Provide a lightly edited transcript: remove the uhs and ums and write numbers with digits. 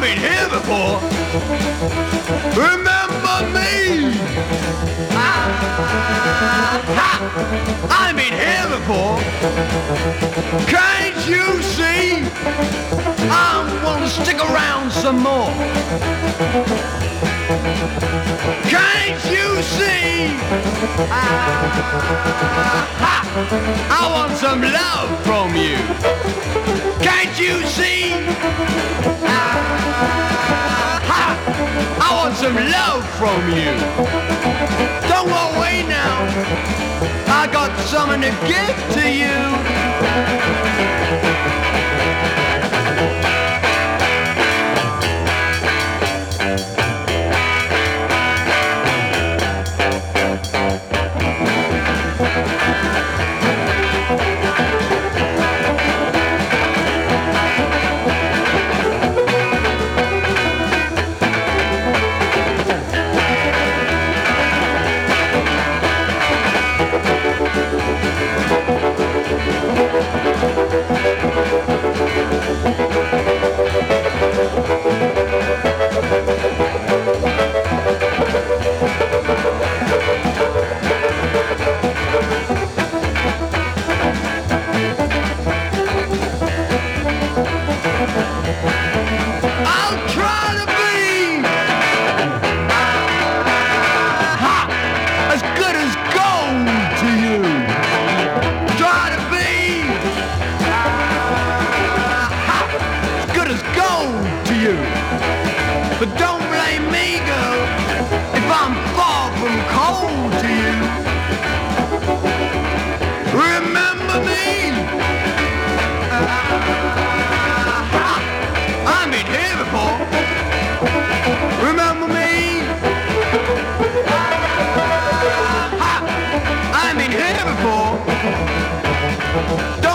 been here before. Remember me? I've been here before. Can't you see? I want to stick around some more. Can't you see? I want some love from you. Can't you see? I want some love from you. Don't go away now. I got something to give to you. I'll try to be as good as gold to you. Try to be as good as gold to you. But don't blame me, girl, if I'm far from cold to you. Remember me? I've been here before. Remember me? I've been here before.